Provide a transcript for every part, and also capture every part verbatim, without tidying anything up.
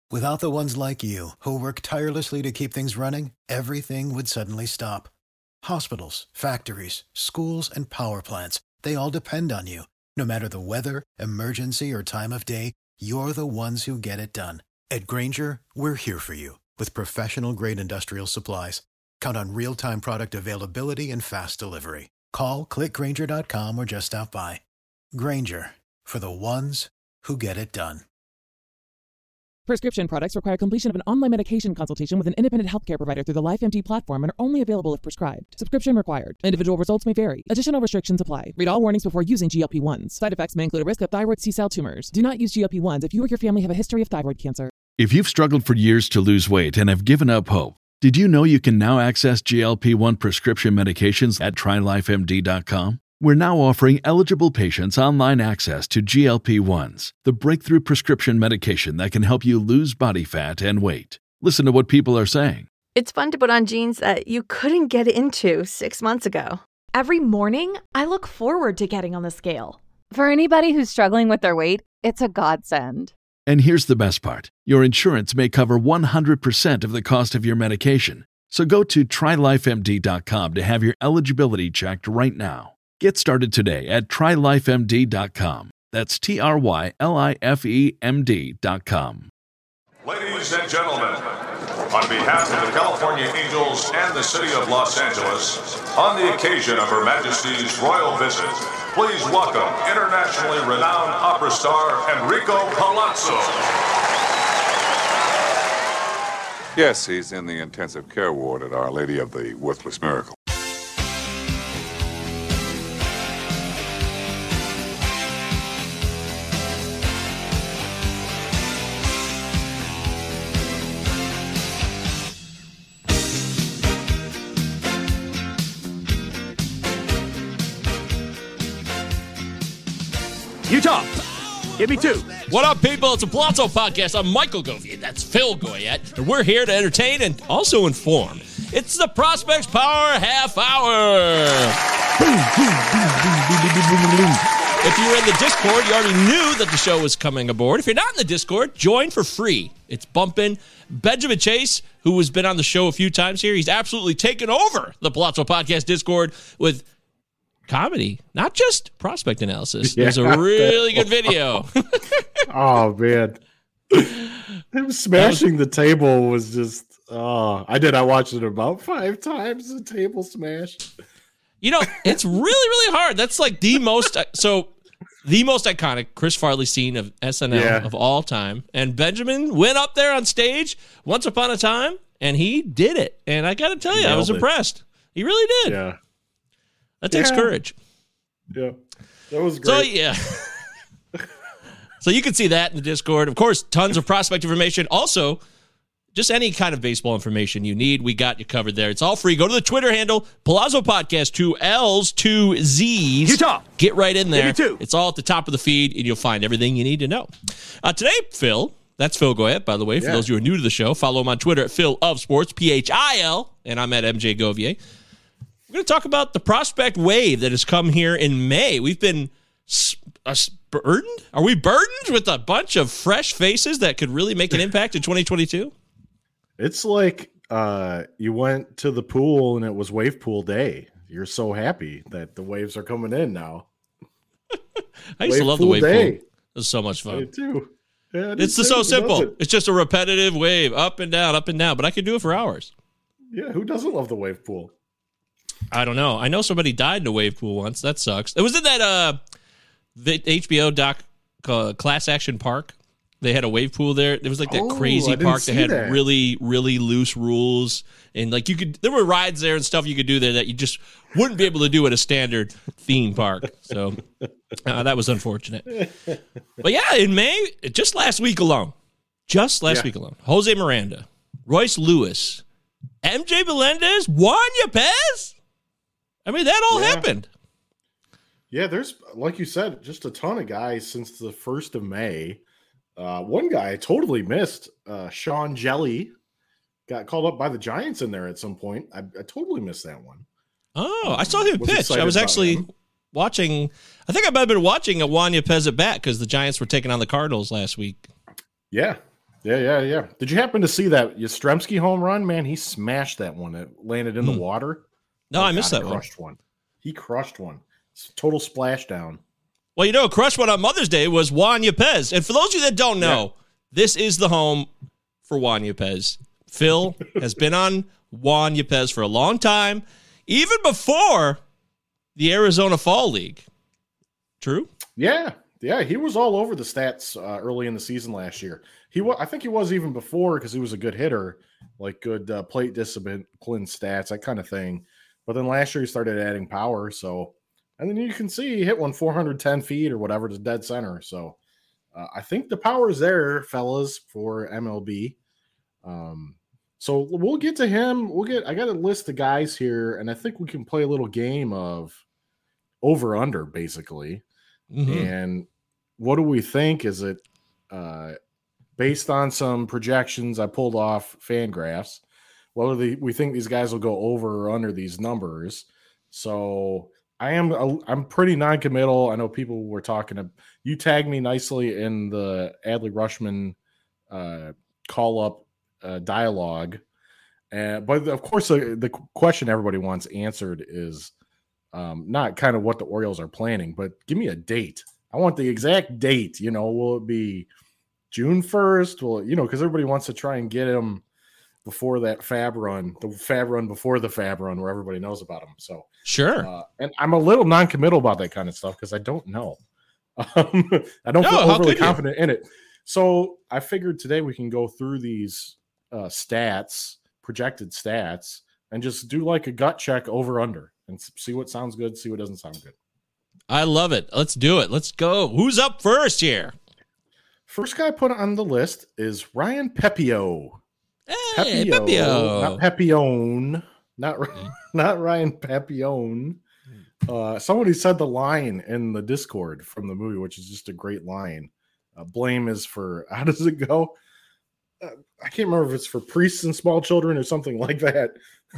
Without the ones like you, who work tirelessly to keep things running, everything would suddenly stop. Hospitals, factories, schools, and power plants, they all depend on you. No matter the weather, emergency, or time of day, you're the ones who get it done. At Grainger, we're here for you with professional-grade industrial supplies. Count on real-time product availability and fast delivery. Call, click Grainger dot com, or just stop by. Grainger, for the ones who get it done. Prescription products require completion of an online medication consultation with an independent healthcare provider through the LifeMD platform and are only available if prescribed. Subscription required. Individual results may vary. Additional restrictions apply. Read all warnings before using G L P one s. Side effects may include a risk of thyroid C-cell tumors. Do not use G L P one s if you or your family have a history of thyroid cancer. If you've struggled for years to lose weight and have given up hope, did you know you can now access G L P one prescription medications at try life M D dot com? We're now offering eligible patients online access to G L P one s, the breakthrough prescription medication that can help you lose body fat and weight. Listen to what people are saying. It's fun to put on jeans that you couldn't get into six months ago. Every morning, I look forward to getting on the scale. For anybody who's struggling with their weight, it's a godsend. And here's the best part. Your insurance may cover one hundred percent of the cost of your medication. So go to try life M D dot com to have your eligibility checked right now. Get started today at try life M D dot com. That's T R Y L I F E M D dot com. Ladies and gentlemen, on behalf of the California Angels and the city of Los Angeles, on the occasion of Her Majesty's royal visit, please welcome internationally renowned opera star Enrico Palazzo. Yes, he's in the intensive care ward at Our Lady of the Worthless Miracle. Utah, give me two. What up, people? It's a Palazzo Podcast. I'm Michael Govian. That's Phil Goyette. And we're here to entertain and also inform. It's the Prospects Power Half Hour. If you're in the Discord, you already knew that the show was coming aboard. If you're not in the Discord, join for free. It's bumping. Benjamin Chase, who has been on the show a few times here, he's absolutely taken over the Palazzo Podcast Discord with comedy, not just prospect analysis. Yeah. There's a really good video. Oh, man. Him smashing was, the table was just, oh, I did. I watched it about five times, the table smash. You know, it's really, really hard. That's like the most, so the most iconic Chris Farley scene of S N L yeah. of all time. And Benjamin went up there on stage once upon a time, and he did it. And I got to tell you, I was impressed. He really did. Yeah. That takes yeah. courage. Yeah. That was great. So, yeah. So you can see that in the Discord. Of course, tons of prospect information. Also, just any kind of baseball information you need, we got you covered there. It's all free. Go to the Twitter handle, Palazzo Podcast, two L's, two Z's. Utah. Get right in there. Give me two. It's all at the top of the feed, and you'll find everything you need to know. Uh, today, Phil, that's Phil Goyette, by the way, for yeah. those who are new to the show. Follow him on Twitter at Phil of Sports, P H I L, and I'm at M J Govier. We're going to talk about the prospect wave that has come here in May. We've been uh, burdened? Are we burdened with a bunch of fresh faces that could really make an impact in twenty twenty-two? It's like uh, you went to the pool and it was wave pool day. You're so happy that the waves are coming in now. I used wave to love the wave day. Pool. It was so much fun. Me too. Yeah, it's the, so simple. It. It's just a repetitive wave, up and down, up and down. But I could do it for hours. Yeah, who doesn't love the wave pool? I don't know. I know somebody died in a wave pool once. That sucks. It was in that uh, the H B O doc uh, Class Action Park. They had a wave pool there. It was like that oh, crazy park that had that. really, really loose rules. And like you could, there were rides there and stuff you could do there that you just wouldn't be able to do at a standard theme park. So uh, that was unfortunate. But yeah, in May, just last week alone, just last yeah. week alone, Jose Miranda, Royce Lewis, M J Melendez, Juan Yepez. I mean, that all yeah. happened. Yeah, there's, like you said, just a ton of guys since the first of May. Uh, one guy I totally missed, uh, Sean Jelly, got called up by the Giants in there at some point. I, I totally missed that one. Oh, I saw him was pitch. I was actually him. watching. I think I might have been watching a Juan Yepez at bat because the Giants were taking on the Cardinals last week. Yeah, Yeah, yeah, yeah. Did you happen to see that Yastrzemski home run? Man, he smashed that one. It landed in Hmm. the water. No, oh, I missed God, that he one. crushed one. He crushed one. It's total splashdown. Well, you know, a crush one on Mother's Day was Juan Yepez. And for those of you that don't know, yeah. this is the home for Juan Yepez. Phil has been on Juan Yepez for a long time, even before the Arizona Fall League. True? Yeah. Yeah, he was all over the stats uh, early in the season last year. He, wa- I think he was even before because he was a good hitter, like good uh, plate discipline stats, that kind of thing. But then last year he started adding power. So, and then you can see he hit one four hundred ten feet or whatever to dead center. So, uh, I think the power is there, fellas, for M L B. Um, so we'll get to him. We'll get. I got a list of guys here, and I think we can play a little game of over under, basically. Mm-hmm. And what do we think? Is it uh, based on some projections I pulled off Fangraphs? Whether the, we think these guys will go over or under these numbers. So I am I'm pretty non-committal. I know people were talking to you. Tagged me nicely in the Adley Rushman uh, call up uh, dialogue, uh, but of course the, the question everybody wants answered is. Um, not kind of what the Orioles are planning, but give me a date. I want the exact date. You know, will it be June first? Well, you know, because everybody wants to try and get him before that Fab run, the Fab run before the Fab run, where everybody knows about him. So sure. Uh, and I'm a little non-committal about that kind of stuff because I don't know. Um, I don't no, feel overly you? confident in it. So I figured today we can go through these uh, stats, projected stats, and just do like a gut check over under. And see what sounds good, see what doesn't sound good. I love it. Let's do it. Let's go. Who's up first here? First guy put on the list is Ryan Pepiot. Hey, Pepiot, Pepiot. not Pepione, not not Ryan Pepione. Uh, somebody said the line in the Discord from the movie, which is just a great line. Uh, blame is for, how does it go? Uh, I can't remember if it's for priests and small children or something like that.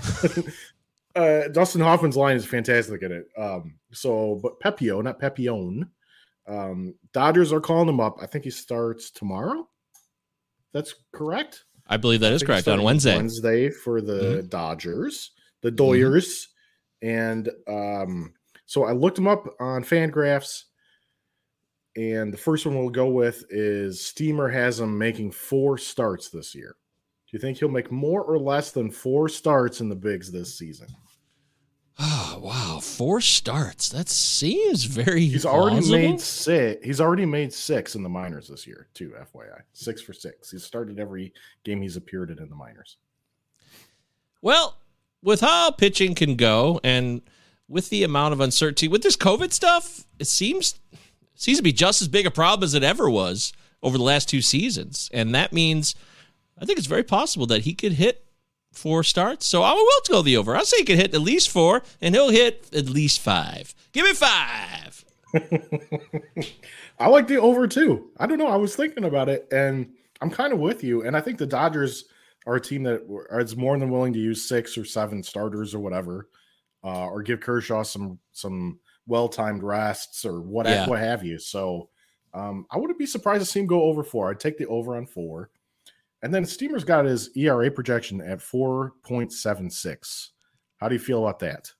Uh, Dustin Hoffman's line is fantastic in it. Um, so, but Pepiot, not Pepione. Um, Dodgers are calling him up. I think he starts tomorrow. That's correct. I believe that I is correct on Wednesday. Wednesday for the mm-hmm. Dodgers, the Doyers, mm-hmm. and um, so I looked him up on Fangraphs, and the first one we'll go with is Steamer has him making four starts this year. Do you think he'll make more or less than four starts in the bigs this season? Oh, wow. Four starts. That seems very He's plausible. already made six. He's already made six in the minors this year, too, F Y I. Six for six. He's started every game he's appeared in in the minors. Well, with how pitching can go and with the amount of uncertainty, with this COVID stuff, it seems, it seems to be just as big a problem as it ever was over the last two seasons. And that means I think it's very possible that he could hit four starts. So I will go the over. I'll say he could hit at least four, and he'll hit at least five. Give me five. I like the over, too. I don't know. I was thinking about it, and I'm kind of with you. And I think the Dodgers are a team that is more than willing to use six or seven starters or whatever, uh, or give Kershaw some some well-timed rests or what, yeah. what have you. So um, I wouldn't be surprised to see him go over four. I'd take the over on four. And then Steamer's got his E R A projection at four point seven six. How do you feel about that?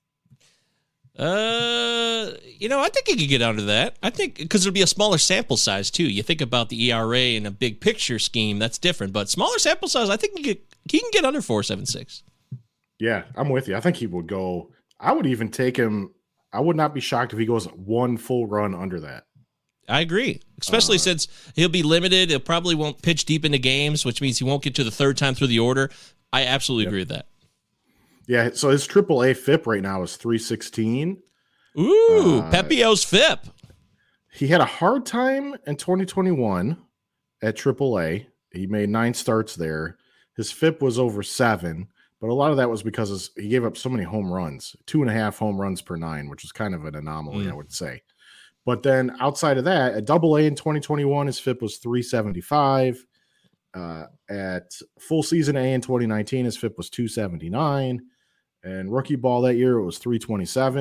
Uh, you know, I think he could get under that. I think because it'll be a smaller sample size too. You think about the E R A in a big picture scheme, that's different. But smaller sample size, I think he, could, he can get under four seven six. Yeah, I'm with you. I think he would go. I would even take him. I would not be shocked if he goes one full run under that. I agree, especially uh, since he'll be limited. He'll probably won't pitch deep into games, which means he won't get to the third time through the order. I absolutely yep. agree with that. Yeah, so his triple A F I P right now is three sixteen. Ooh, uh, Pepiot's F I P. He had a hard time in twenty twenty-one at triple A. He made nine starts there. His F I P was over seven, but a lot of that was because his, he gave up so many home runs, two and a half home runs per nine, which was kind of an anomaly, mm. I would say. But then outside of that, at double A in twenty twenty-one, his F I P was three seventy-five. Uh, at full season A in twenty nineteen, his F I P was two seventy-nine. And rookie ball that year, it was three twenty-seven.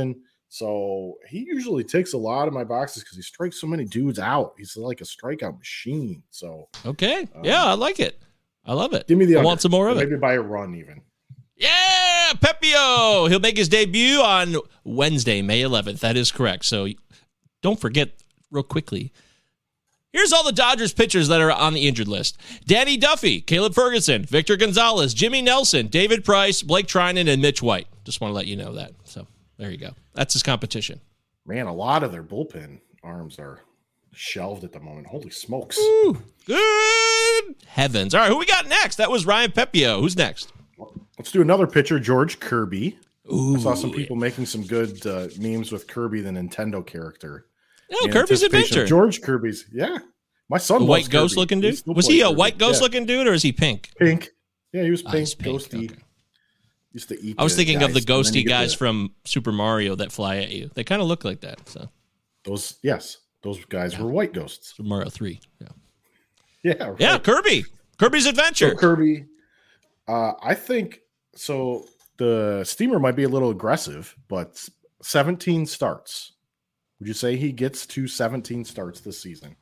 So he usually ticks a lot of my boxes because he strikes so many dudes out. He's like a strikeout machine. So okay, um, yeah, I like it. I love it. Give me the. I under. want some more of Maybe it. Maybe by a run even. Yeah, Pepio. He'll make his debut on Wednesday, May eleventh. That is correct. So don't forget, real quickly. Here's all the Dodgers pitchers that are on the injured list. Danny Duffy, Caleb Ferguson, Victor Gonzalez, Jimmy Nelson, David Price, Blake Trinan, and Mitch White. Just want to let you know that. So there you go. That's his competition. Man, a lot of their bullpen arms are shelved at the moment. Holy smokes. Ooh, good heavens. All right, who we got next? That was Ryan Pepio. Who's next? Let's do another pitcher, George Kirby. Ooh, I saw some people making some good uh, memes with Kirby, the Nintendo character. Oh, Kirby's Adventure. George Kirby's, yeah. My son, the white ghost Kirby. looking dude. Was he a Kirby. white ghost yeah. looking dude, or is he pink? Pink. Yeah, he was pink. Oh, pink. Ghosty. Okay. Used to eat. I was thinking guys, of the ghosty guys the, from Super Mario that fly at you. They kind of look like that. So those, yes, those guys yeah. were white ghosts. Super Mario three. Yeah. Yeah. Right. Yeah. Kirby. Kirby's Adventure. So Kirby. Uh, I think so. The steamer might be a little aggressive, but seventeen starts. Would you say he gets to seventeen starts this season?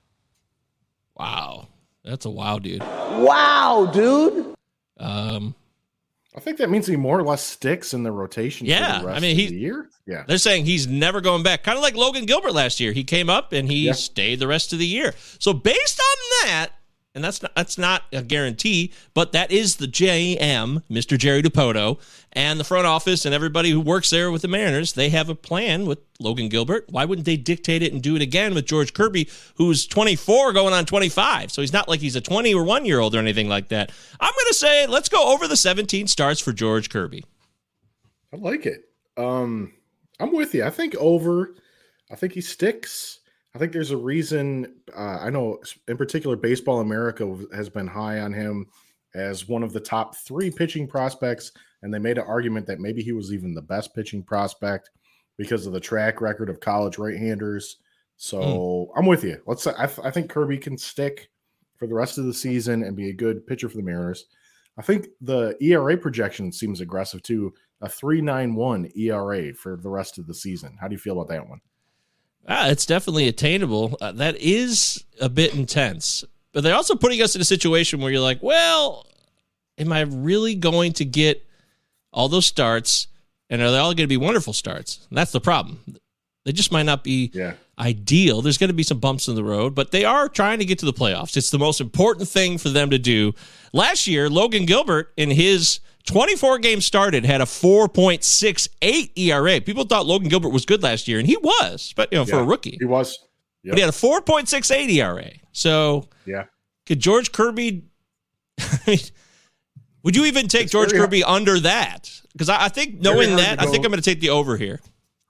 Wow. That's a wow, dude. Wow, dude. Um, I think that means he more or less sticks in the rotation yeah, for the rest I mean, of he, the year. Yeah. They're saying he's never going back. Kind of like Logan Gilbert last year. He came up and he yeah. stayed the rest of the year. So based on that, and that's not, that's not a guarantee, but that is the J M, Mister Jerry Dipoto, and the front office and everybody who works there with the Mariners. They have a plan with Logan Gilbert. Why wouldn't they dictate it and do it again with George Kirby, who's twenty-four going on twenty-five? So he's not like he's a twenty or one-year-old or anything like that. I'm going to say let's go over the seventeen starts for George Kirby. I like it. Um, I'm with you. I think over. I think he sticks. I think there's a reason. Uh, I know in particular Baseball America has been high on him as one of the top three pitching prospects, and they made an argument that maybe he was even the best pitching prospect because of the track record of college right-handers. So mm. I'm with you. Let's say I, th- I think Kirby can stick for the rest of the season and be a good pitcher for the Mariners. I think the E R A projection seems aggressive too. A three point nine one E R A for the rest of the season. How do you feel about that one? Ah, it's definitely attainable. Uh, that is a bit intense. But they're also putting us in a situation where you're like, well, am I really going to get all those starts? And are they all going to be wonderful starts? And that's the problem. They just might not be yeah. ideal. There's going to be some bumps in the road, but they are trying to get to the playoffs. It's the most important thing for them to do. Last year, Logan Gilbert, in his twenty-four games started, had a four point six eight E R A. People thought Logan Gilbert was good last year, and he was, but you know, yeah, for a rookie. He was. Yep. But he had a four point six eight E R A. So yeah. Could George Kirby I mean, would you even take it's George Kirby hard. under that? Because I, I think knowing that, I think I'm going to take the over here.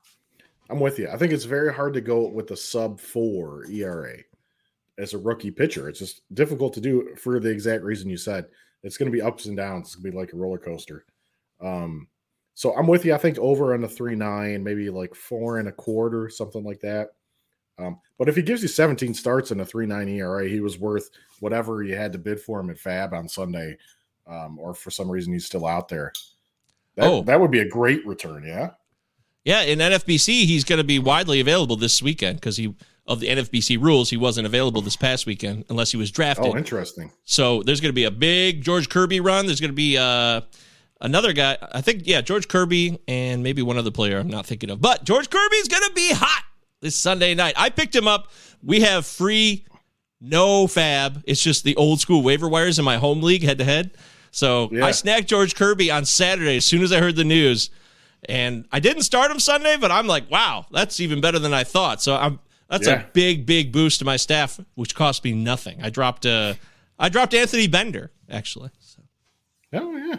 I'm with you. I think it's very hard to go with a sub four E R A as a rookie pitcher. It's just difficult to do for the exact reason you said. It's going to be ups and downs. It's going to be like a roller coaster. Um, so I'm with you. I think over on the three nine, maybe like four and a quarter, something like that. Um, but if he gives you seventeen starts and a three nine E R A, he was worth whatever you had to bid for him at Fab on Sunday, um, or for some reason he's still out there. That, oh, that would be a great return. Yeah. Yeah. In N F B C, he's going to be widely available this weekend because he, of the N F B C rules, he wasn't available this past weekend unless he was drafted. Oh, interesting. So there's going to be a big George Kirby run. There's going to be uh, another guy. I think, yeah, George Kirby and maybe one other player I'm not thinking of. But George Kirby's going to be hot this Sunday night. I picked him up. We have free, no fab. It's just the old school waiver wires in my home league head to head. So yeah. I snagged George Kirby on Saturday as soon as I heard the news. And I didn't start him Sunday, but I'm like, wow, that's even better than I thought. So I'm that's yeah. a big, big boost to my staff, which cost me nothing. I dropped uh, I dropped Anthony Bender, actually. So. Oh, yeah.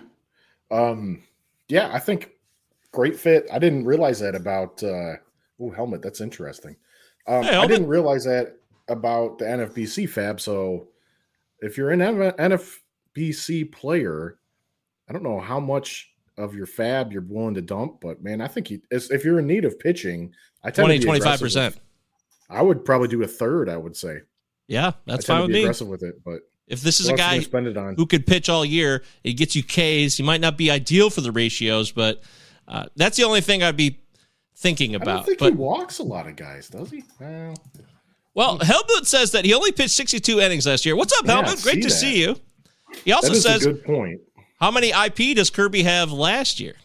Um, yeah, I think great fit. I didn't realize that about uh, – oh, helmet. That's interesting. Um, hey, I didn't realize that about the N F B C fab. So if you're an N F B C player, I don't know how much of your fab you're willing to dump, but, man, I think you, if you're in need of pitching, I tend twenty, to be twenty-five percent. With, I would probably do a third, I would say. Yeah, that's I fine with be me. Aggressive with it, but if this is a guy who could pitch all year, he gets you Ks. He might not be ideal for the ratios, but uh, that's the only thing I'd be thinking about. I don't think but, he walks a lot of guys, does he? Well, well Helmut says that he only pitched sixty-two innings last year. What's up, yeah, Helmut? Great to that. see you. He also that is says, a good point. How many I P does Kirby have last year?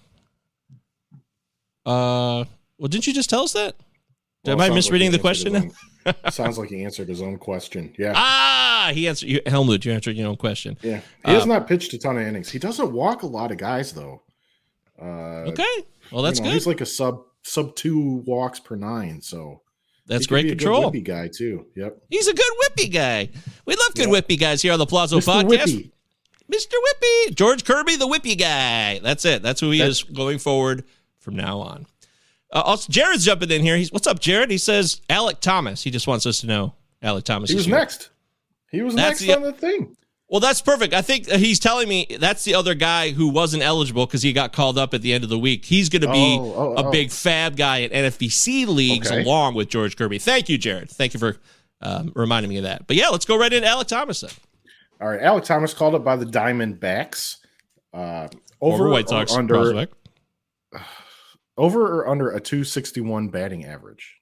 Uh, well, didn't you just tell us that? Well, Am I misreading like the question? Own, sounds like he answered his own question. Yeah. Ah, he answered. You, Helmut, you answered your own question. Yeah. He uh, has not pitched a ton of innings. He doesn't walk a lot of guys, though. Uh, okay. Well, that's you know, good. He's like a sub sub two walks per nine, so that's great be control. A good whippy guy too. Yep. He's a good whippy guy. We love good yep. whippy guys here on the Plazo Mister Podcast. Whippy. Mister Whippy, George Kirby, the whippy guy. That's it. That's who he that's- is going forward from now on. Uh, also, Jared's jumping in here. He's what's up, Jared? He says Alec Thomas. He just wants us to know Alec Thomas. He was here. next. He was That's next the, on the thing. Well, that's perfect. I think he's telling me that's the other guy who wasn't eligible because he got called up at the end of the week. He's going to be oh, oh, a oh. big fab guy in N F B C leagues okay. along with George Kirby. Thank you, Jared. Thank you for um, reminding me of that. But yeah, let's go right into Alec Thomas then. All right, Alec Thomas called up by the Diamondbacks. Uh, over, over White Sox or under prospect. Over or under a two sixty-one batting average?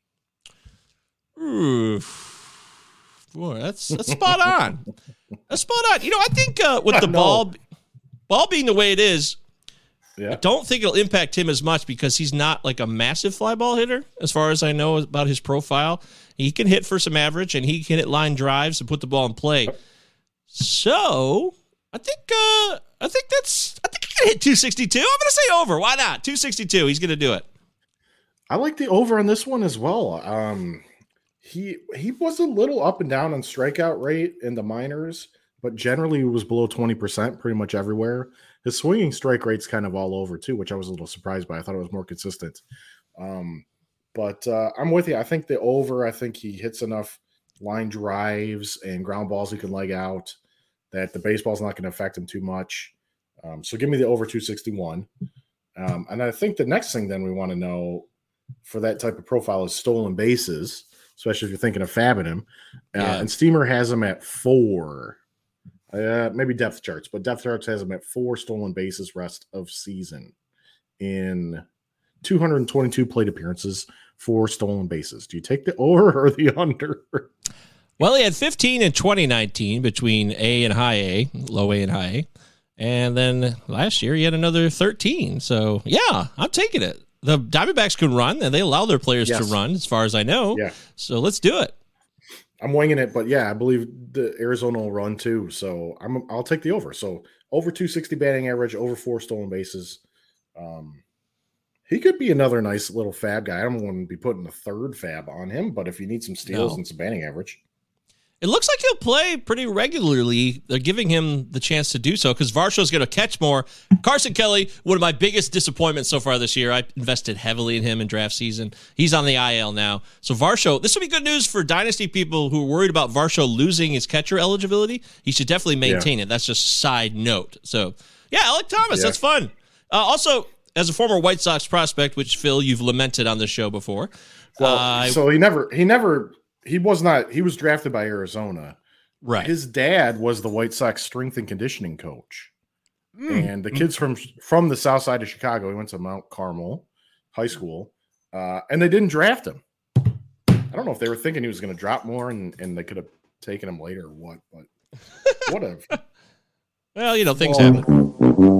Ooh, boy, that's that's spot on. That's spot on. You know, I think uh, with the ball, ball being the way it is, yeah. I don't think it'll impact him as much because he's not like a massive fly ball hitter, as far as I know about his profile. He can hit for some average, and he can hit line drives and put the ball in play. So I think uh, I think that's I think he can hit two sixty-two. I'm going to say over. Why not? two sixty-two. He's going to do it. I like the over on this one as well. Um, he he was a little up and down on strikeout rate in the minors, but generally he was below twenty percent pretty much everywhere. His swinging strike rate's kind of all over too, which I was a little surprised by. I thought it was more consistent. Um, but uh, I'm with you. I think the over. I think he hits enough line drives and ground balls he can leg out that the baseball's not going to affect him too much. Um, so give me the over two sixty-one. Um, and I think the next thing then we want to know for that type of profile is stolen bases, especially if you're thinking of fabbing him. Uh, Yeah. And Steamer has him at four. Uh, maybe depth charts, but depth charts has him at four stolen bases rest of season in two hundred twenty-two plate appearances, four stolen bases. Do you take the over or the under? Well, he had fifteen in twenty nineteen between A and high A, low A and high A. And then last year he had another thirteen. So, yeah, I'm taking it. The Diamondbacks can run, and they allow their players Yes. to run, as far as I know. Yeah. So let's do it. I'm winging it, but yeah, I believe the Arizona will run too. So I'm I'll take the over. So over two sixty batting average, over four stolen bases. Um, he could be another nice little fab guy. I don't want to be putting a third fab on him, but if you need some steals No. and some batting average. It looks like he'll play pretty regularly. They're giving him the chance to do so because Varsho's going to catch more. Carson Kelly, one of my biggest disappointments so far this year. I invested heavily in him in draft season. He's on the I L now. So Varsho, this will be good news for dynasty people who are worried about Varsho losing his catcher eligibility. He should definitely maintain Yeah. it. That's just a side note. So, yeah, Alec Thomas, Yeah. that's fun. Uh, also, as a former White Sox prospect, which, Phil, you've lamented on this show before. Well, uh, so he never, he never, he was not, he was drafted by Arizona. Right. His dad was the White Sox strength and conditioning coach. Mm. And the kids from from the south side of Chicago, he went to Mount Carmel High School, uh, and they didn't draft him. I don't know if they were thinking he was going to drop more and, and they could have taken him later or what, but whatever. Well, you know, things Well, happen.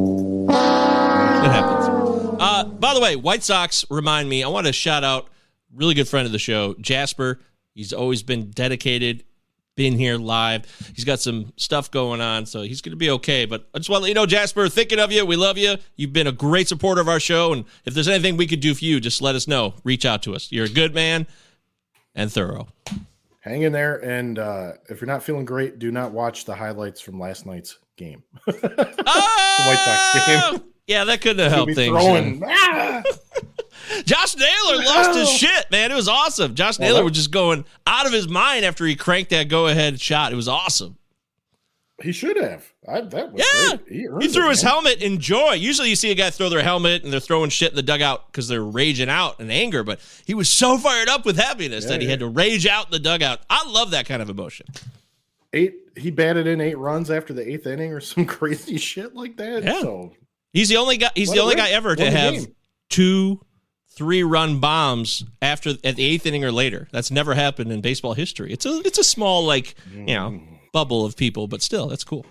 It happens. Uh, by the way, White Sox remind me, I want to shout out really good friend of the show, Jasper. He's always been dedicated, been here live. He's got some stuff going on, so he's going to be okay. But I just want to let you know, Jasper, thinking of you. We love you. You've been a great supporter of our show, and if there's anything we could do for you, just let us know. Reach out to us. You're a good man and thorough. Hang in there, and uh, if you're not feeling great, do not watch the highlights from last night's game. Oh! The White Sox game. Yeah, that couldn't have helped Be things. throwing, ah! Josh Naylor lost his shit, man. It was awesome. Josh Well, Naylor that- was just going out of his mind after he cranked that go-ahead shot. It was awesome. He should have. I, that was Yeah. great. He, earned He threw it, his man. helmet in joy. Usually you see a guy throw their helmet and they're throwing shit in the dugout because they're raging out in anger, but he was so fired up with happiness Yeah, that he yeah. had to rage out in the dugout. I love that kind of emotion. Eight. He batted in eight runs after the eighth inning or some crazy shit like that. Yeah. So He's the only guy. He's Let the it only rip. guy ever to Won the have game. two three-run bombs after at the eighth inning or later. That's never happened in baseball history. It's a it's a small like you know bubble of people, but still, that's cool.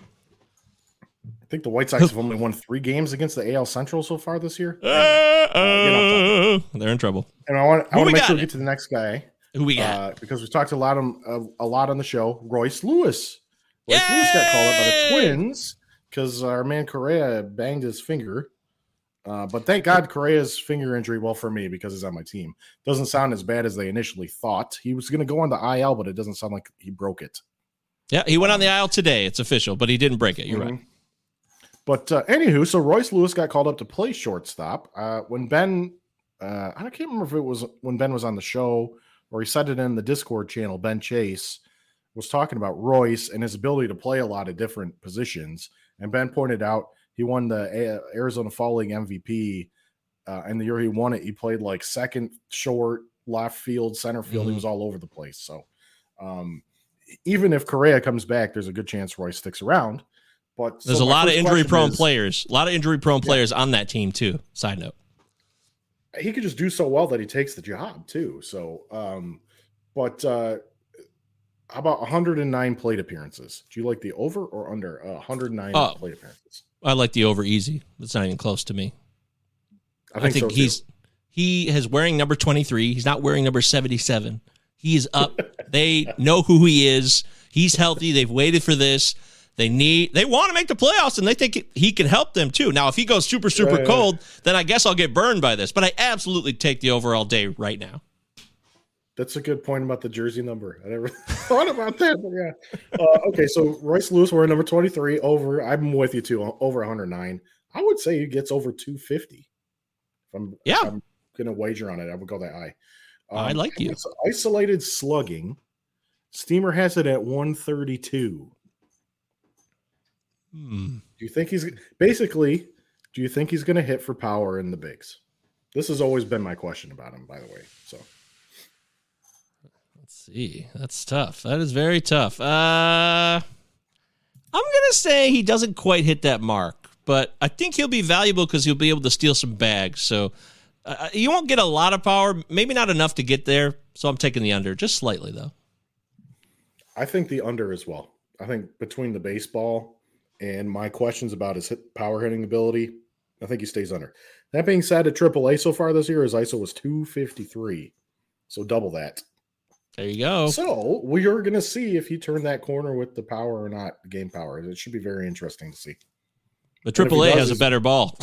I think the White Sox have only won three games against the A L Central so far this year. Uh, uh, they're in trouble. And I want I Who want we to make got sure we it? get to the next guy. Who we got? Uh, because we've talked a lot on uh, a lot on the show. Royce Lewis. Royce Lewis got called up by the Twins because our man Correa banged his finger. Uh, but thank God Correa's finger injury, well, for me, because he's on my team, doesn't sound as bad as they initially thought. He was going to go on the I L, but it doesn't sound like he broke it. Yeah, he went on the aisle today. It's official, but he didn't break it. You're Mhm. right. But uh, anywho, so Royce Lewis got called up to play shortstop. Uh, when Ben, uh, I can't remember if it was when Ben was on the show or he said it in the Discord channel, Ben Chase was talking about Royce and his ability to play a lot of different positions. And Ben pointed out he won the uh, Arizona Fall League M V P. Uh, and the year he won it, he played like second, short, left field, center field. Mm-hmm. He was all over the place. So um, even if Correa comes back, there's a good chance Royce sticks around. But There's so a my lot of first injury question prone is- players. A lot of injury prone players on that team too. Side note. He could just do so well that he takes the job too. So, um, but uh, how about one hundred nine plate appearances? Do you like the over or under uh, one hundred nine Oh. plate appearances? I like the over easy. It's not even close to me. I think, so too. he's he is wearing number twenty-three. He's not wearing number seventy-seven. He is up. They know who he is. He's healthy. They've waited for this. They need. They want to make the playoffs, and they think it, he can help them too. Now, if he goes super super Right. cold, then I guess I'll get burned by this. But I absolutely take the over all day right now. That's a good point about the jersey number. I never thought about that, but yeah. Uh, okay, so Royce Lewis wearing number twenty-three over. I'm with you too. Over one hundred nine. I would say he gets over two fifty. If I'm, Yeah. if I'm gonna wager on it, I would go that high. I like you. It's isolated slugging. Steamer has it at one thirty-two. Hmm. Do you think he's basically? Do you think he's going to hit for power in the bigs? This has always been my question about him, by the way. So Let's see. That's tough. That is very tough. Uh, I'm gonna say he doesn't quite hit that mark, but I think he'll be valuable because he'll be able to steal some bags. So uh, you won't get a lot of power, maybe not enough to get there. So I'm taking the under, just slightly though. I think the under as well. I think between the baseball and my questions about his hit, power hitting ability, I think he stays under. That being said, at triple A so far this year, his I S O was two fifty-three, so double that. There you go. So we are going to see if he turned that corner with the power or not, game power. It should be very interesting to see. But triple A does, has a he's- better ball.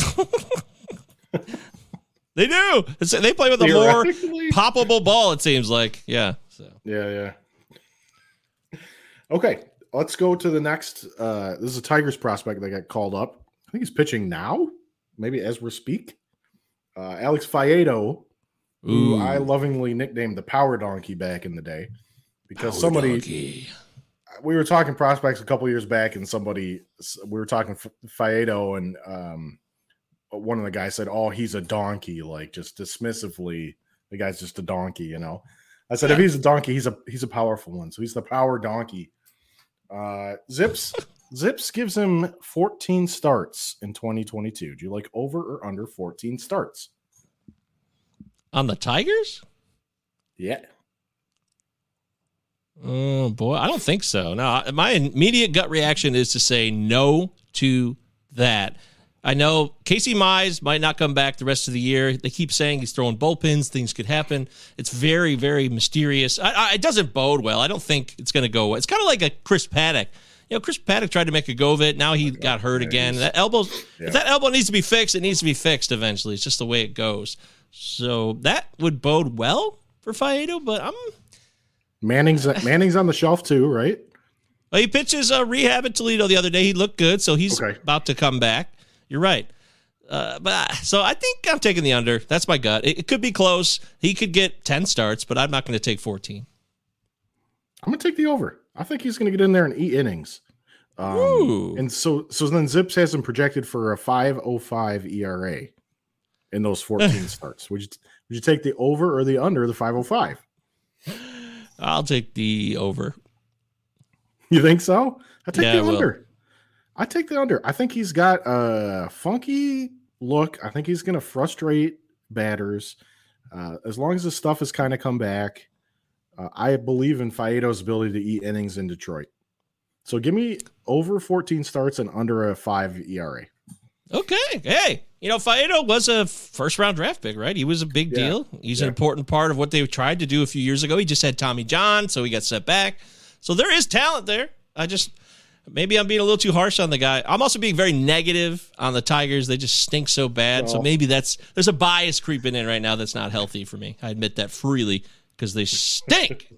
They do. It's, they play with a more Theoretically. poppable ball, it seems like. Yeah. So Yeah, yeah. Okay, let's go to the next. Uh, this is a Tigers prospect that got called up. I think he's pitching now, maybe as we speak. Uh, Alex Faedo, who Ooh. I lovingly nicknamed the Power Donkey back in the day, because Power somebody donkey. we were talking prospects a couple years back, and somebody we were talking Faedo, and um, one of the guys said, "Oh, he's a donkey," like just dismissively. The guy's just a donkey, you know. I said, if he's a donkey, he's a he's a powerful one. So he's the power donkey. Uh, Zips Zips gives him fourteen starts in twenty twenty-two. Do you like over or under fourteen starts? On the Tigers? Yeah. Oh boy, I don't think so. No, my immediate gut reaction is to say no to that. I know Casey Mize might not come back the rest of the year. They keep saying he's throwing bullpens. Things could happen. It's very, very mysterious. I, I, it doesn't bode well. I don't think it's going to go well. It's kind of like a Chris Paddock. You know, Chris Paddock tried to make a go of it. Now he got hurt again. That elbow, Yeah. if that elbow needs to be fixed, it needs to be fixed eventually. It's just the way it goes. So that would bode well for Faedo, but I'm. Manning's Manning's on the shelf too, right? Well, he pitches a rehab at Toledo the other day. He looked good, so he's Okay. about to come back. You're right. Uh, but so I think I'm taking the under. That's my gut. It, it could be close. He could get ten starts, but I'm not going to take fourteen. I'm gonna take the over. I think he's gonna get in there and eat innings. Um, Ooh. and so so then Zips has him projected for a five oh five E R A in those fourteen starts. Would you would you take the over or the under the five oh five? I'll take the over. You think so? I take Yeah, the I will. under. I take the under. I think he's got a funky look. I think he's going to frustrate batters. Uh, as long as the stuff has kind of come back, uh, I believe in Faedo's ability to eat innings in Detroit. So give me over fourteen starts and under a five E R A. Okay. Hey, you know, Faedo was a first-round draft pick, right? He was a big Yeah. deal. He's Yeah. an important part of what they tried to do a few years ago. He just had Tommy John, so he got set back. So there is talent there. I just... Maybe I'm being a little too harsh on the guy. I'm also being very negative on the Tigers. They just stink so bad. No. So maybe that's there's a bias creeping in right now that's not healthy for me. I admit that freely because they stink.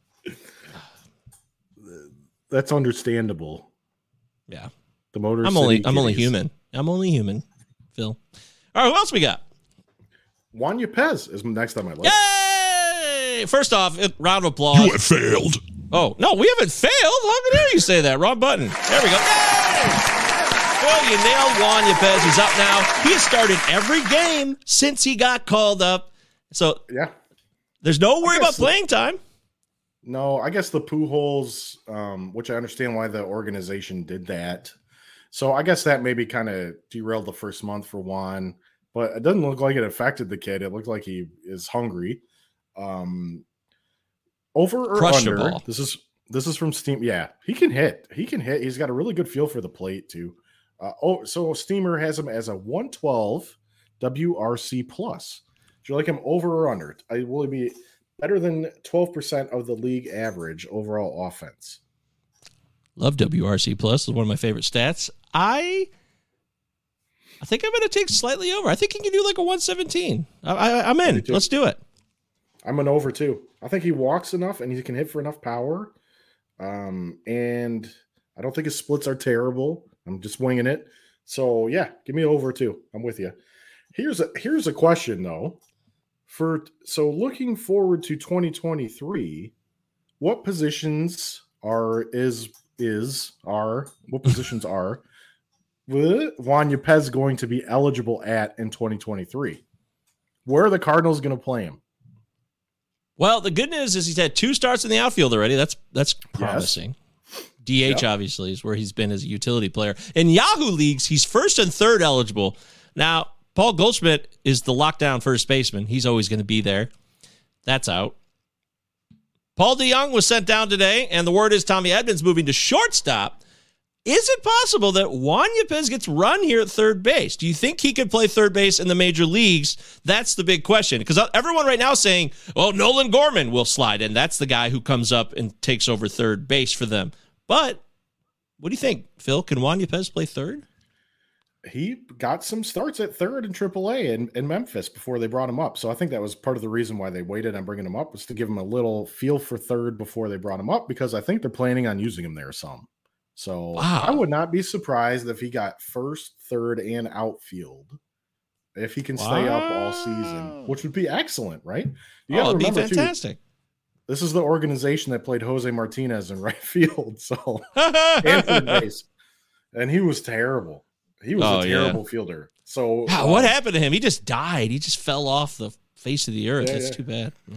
That's understandable. Yeah. The Motor I'm City only I'm only Kitties. human. I'm only human, Phil. All right, who else we got? Juan Yepez is next on my list. Yay! First off, round of applause. You have failed. Oh, no, we haven't failed. How dare you say that? Wrong button. There we go. Yay! Well, you nailed Juan Yepez. He's up now. He has started every game since he got called up. So Yeah. there's no worry I about guess the- playing time. No, I guess the Pujols, um, which I understand why the organization did that. So I guess that maybe kind of derailed the first month for Juan, but it doesn't look like it affected the kid. It looked like he is hungry. Um, over or Crushed a under? ball. This is this is from Steam. Yeah, he can hit. He can hit. He's got a really good feel for the plate too. Uh, oh, so Steamer has him as a one twelve W R C plus. Do you like him over or under? I will he be better than twelve percent of the league average overall offense. Love W R C plus. It's one of my favorite stats. I I think I'm going to take slightly over. I think he can do like a one seventeen. I, I, I'm in. Let's do it. I'm an over too. I think he walks enough and he can hit for enough power. Um, and I don't think his splits are terrible. I'm just winging it. So yeah, give me over too. I'm with you. Here's a here's a question though. For so looking forward to twenty twenty-three, what positions are is is are what positions are Juan Yepez going to be eligible at in twenty twenty-three? Where are the Cardinals going to play him? Well, the good news is he's had two starts in the outfield already. That's that's promising. Yes. D H, yep. Obviously, is where he's been as a utility player. In Yahoo leagues, he's first and third eligible. Now, Paul Goldschmidt is the lockdown first baseman. He's always going to be there. That's out. Paul DeYoung was sent down today, and the word is Tommy Edmonds moving to shortstop. Is it possible that Juan Yepez gets run here at third base? Do you think he could play third base in the major leagues? That's the big question. Because everyone right now is saying, oh, Nolan Gorman will slide in. That's the guy who comes up and takes over third base for them. But what do you think, Phil? Can Juan Yepez play third? He got some starts at third in triple A in, in Memphis before they brought him up. So I think that was part of the reason why they waited on bringing him up, was to give him a little feel for third before they brought him up, because I think they're planning on using him there some. So wow. I would not be surprised if he got first, third, and outfield if he can wow. stay up all season, which would be excellent, right? You oh, it'd be fantastic. Too, this is the organization that played Jose Martinez in right field, so and third base, and he was terrible. He was oh, a terrible yeah. fielder. So wow, um, what happened to him? He just died. He just fell off the face of the earth. Yeah, That's yeah. too bad. Yeah.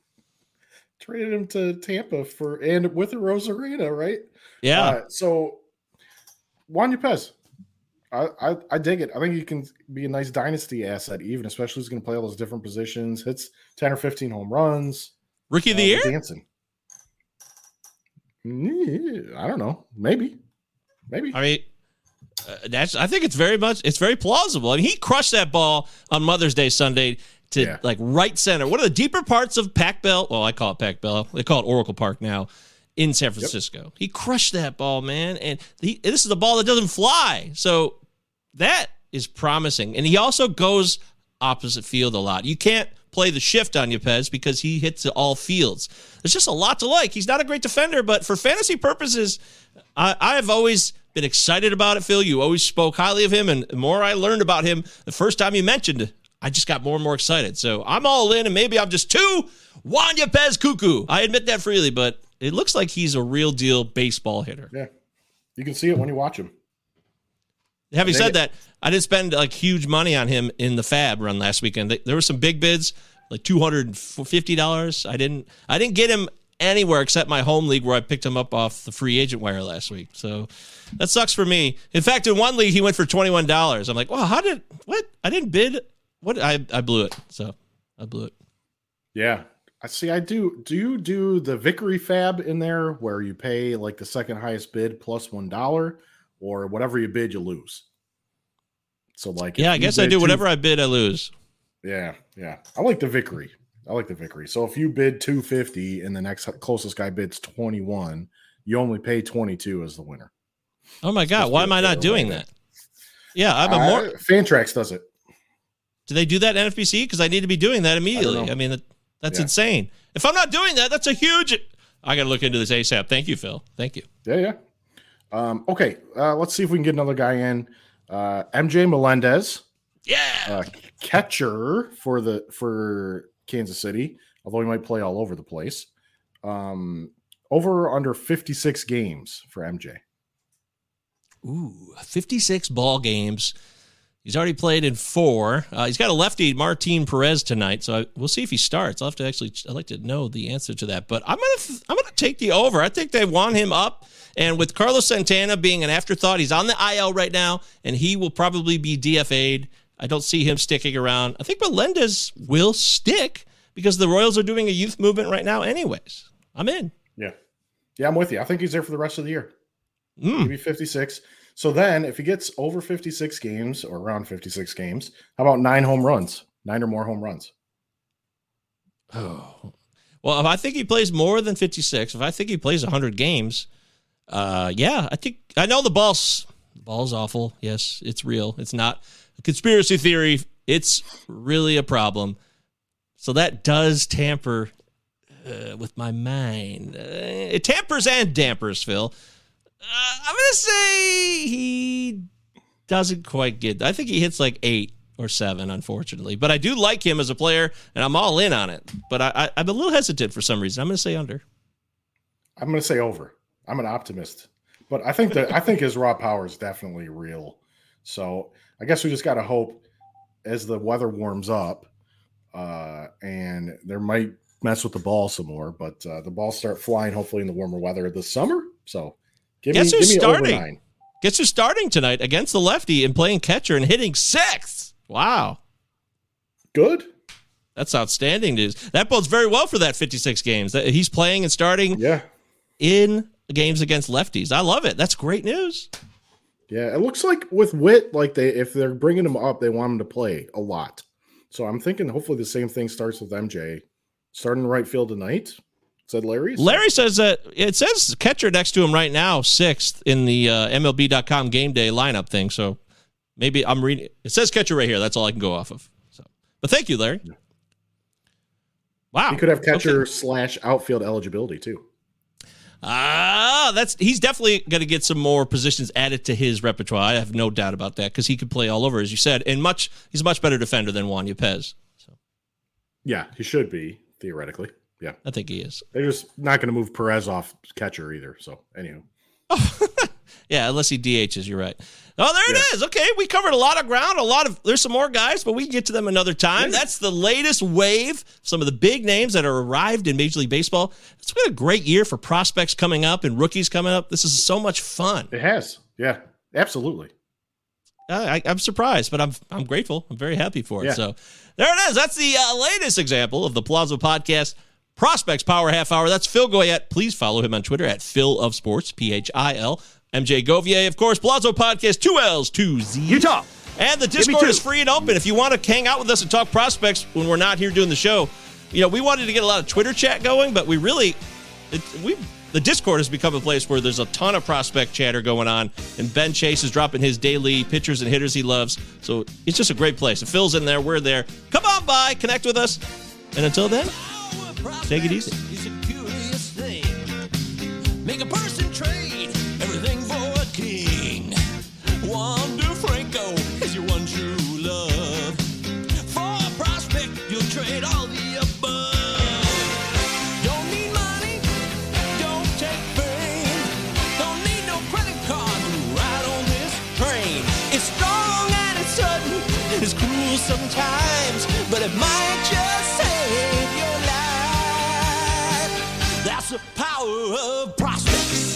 Traded him to Tampa for and with a Rosarena, right? Yeah. Uh, so Juan Yepez, I, I I dig it. I think he can be a nice dynasty asset, even especially he's going to play all those different positions. Hits ten or fifteen home runs. Rookie of the uh, year? Dancing. I don't know. Maybe. Maybe. I mean, uh, that's. I think it's very much. It's very plausible. I mean, he crushed that ball on Mother's Day Sunday to yeah. like right center. One of the deeper parts of Pac Bell. Well, I call it Pac Bell. They call it Oracle Park now. In San Francisco. Yep. He crushed that ball, man. And he, this is a ball that doesn't fly. So that is promising. And he also goes opposite field a lot. You can't play the shift on Yepez because he hits all fields. There's just a lot to like. He's not a great defender, but for fantasy purposes, I, I've always been excited about it, Phil. You always spoke highly of him. And the more I learned about him, the first time you mentioned it, I just got more and more excited. So I'm all in, and maybe I'm just too Juan Yepez cuckoo. I admit that freely, but it looks like he's a real deal baseball hitter. Yeah. You can see it when you watch him. Having said that, I didn't spend like huge money on him in the Fab run last weekend. There were some big bids, like two hundred fifty dollars. I didn't I didn't get him anywhere except my home league where I picked him up off the free agent wire last week. So that sucks for me. In fact, in one league he went for twenty-one dollars. I'm like, "Wow, how did what? I didn't bid. What? I I blew it." So I blew it. Yeah. I see. I do. Do you do the Vickery Fab in there where you pay like the second highest bid plus one dollar, or whatever you bid, you lose? So like, yeah, I guess I do. Two, whatever I bid, I lose. Yeah, yeah. I like the Vickery. I like the Vickery. So if you bid two fifty and the next closest guy bids twenty one, you only pay twenty two as the winner. Oh my god! Why am I not doing that? Yeah, I'm a uh, more. Fantrax does it. Do they do that in N F B C? Because I need to be doing that immediately. I, I mean. That, That's yeah. insane. If I'm not doing that, that's a huge. I got to look into this ASAP. Thank you, Phil. Thank you. Yeah, yeah. Um, okay, uh, let's see if we can get another guy in. Uh, M J Melendez. Yeah. Uh, catcher for the for Kansas City, although he might play all over the place. Um, over under fifty-six games for M J. Ooh, fifty-six ball games. He's already played in four. Uh, he's got a lefty, Martin Perez, tonight, so I, we'll see if he starts. I'll have to actually. I'd like to know the answer to that, but I'm gonna. I'm gonna take the over. I think they want him up, and with Carlos Santana being an afterthought, he's on the I L right now, and he will probably be D F A'd. I don't see him sticking around. I think Melendez will stick because the Royals are doing a youth movement right now. Anyways, I'm in. Yeah, yeah, I'm with you. I think he's there for the rest of the year. Mm. Maybe fifty-six. So then if he gets over fifty-six games or around fifty-six games, how about nine home runs, nine or more home runs? Oh, well, if I think he plays more than fifty-six, if I think he plays one hundred games, uh, yeah, I think I know the ball's, the ball's awful. Yes, it's real. It's not a conspiracy theory. It's really a problem. So that does tamper uh, with my mind. Uh, it tampers and dampers, Phil. Uh, I'm going to say he doesn't quite get. I think he hits like eight or seven, unfortunately. But I do like him as a player, and I'm all in on it. But I, I, I'm a little hesitant for some reason. I'm going to say under. I'm going to say over. I'm an optimist. But I think that I think his raw power is definitely real. So I guess we just got to hope as the weather warms up, uh, and there might mess with the ball some more, but uh, the balls start flying hopefully in the warmer weather this summer. So give Guess me, who's give me starting? over nine. Guess who's starting tonight against the lefty and playing catcher and hitting sixth? Wow. Good. That's outstanding news. That bodes very well for that fifty-six games. That he's playing and starting yeah. in games against lefties. I love it. That's great news. Yeah, it looks like with Witt, like they if they're bringing him up, they want him to play a lot. So I'm thinking hopefully the same thing starts with M J. Starting right field tonight, said Larry. Larry says that it says catcher next to him right now, sixth in the uh, M L B dot com game day lineup thing. So maybe I'm reading. It says catcher right here. That's all I can go off of. So, but thank you, Larry. Yeah. Wow, he could have catcher okay. slash outfield eligibility too. Ah, that's he's definitely going to get some more positions added to his repertoire. I have no doubt about that because he could play all over, as you said, and much he's a much better defender than Juan Yepez. So, yeah, he should be theoretically. Yeah, I think he is. They're just not going to move Perez off catcher either. So, anywho. Yeah, unless he D Hs, you're right. Oh, there it yeah. is. Okay, we covered a lot of ground. A lot of there's some more guys, but we can get to them another time. Yeah. That's the latest wave. Some of the big names that are arrived in Major League Baseball. It's been a great year for prospects coming up and rookies coming up. This is so much fun. It has. Yeah, absolutely. I, I'm surprised, but I'm I'm grateful. I'm very happy for it. Yeah. So there it is. That's the uh, latest example of the Palazzo Podcast Prospects Power Half Hour. That's Phil Goyette. Please follow him on Twitter at Phil of Sports, P H I L. M J Govier, of course, Palazzo Podcast, two L's, two Z's. Utah. And the Discord is free and open. If you want to hang out with us and talk prospects when we're not here doing the show, you know, we wanted to get a lot of Twitter chat going, but we really, it, we the Discord has become a place where there's a ton of prospect chatter going on, and Ben Chase is dropping his daily pitchers and hitters he loves. So it's just a great place. If Phil's in there, we're there. Come on by, connect with us. And until then, take it easy. Make a person trade everything for a king. Wander Franco is your one true love. For a prospect, you'll trade all the above. Don't need money, don't take fame. Don't need no credit card to ride on this train. It's strong and it's sudden, it's cruel sometimes, but it might just save your life. That's the power of prospects.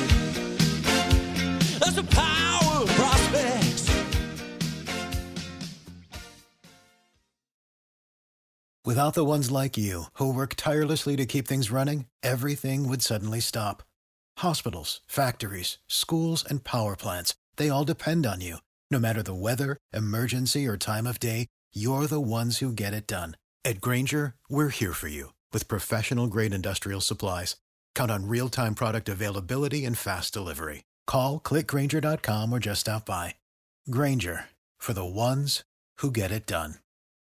That's the power of prospects. Without the ones like you, who work tirelessly to keep things running, everything would suddenly stop. Hospitals, factories, schools, and power plants, they all depend on you. No matter the weather, emergency, or time of day, you're the ones who get it done. At Grainger, we're here for you with professional-grade industrial supplies. Count on real-time product availability and fast delivery. Call, click Grainger dot com, or just stop by. Grainger, for the ones who get it done.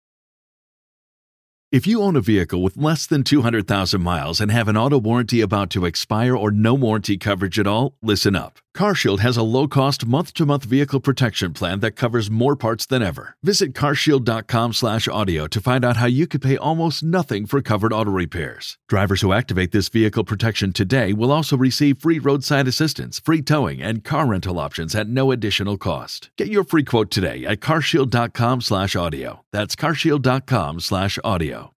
If you own a vehicle with less than two hundred thousand miles and have an auto warranty about to expire or no warranty coverage at all, listen up. CarShield has a low-cost month-to-month vehicle protection plan that covers more parts than ever. Visit carshield dot com slash audio to find out how you could pay almost nothing for covered auto repairs. Drivers who activate this vehicle protection today will also receive free roadside assistance, free towing, and car rental options at no additional cost. Get your free quote today at carshield dot com slash audio. That's carshield dot com slash audio.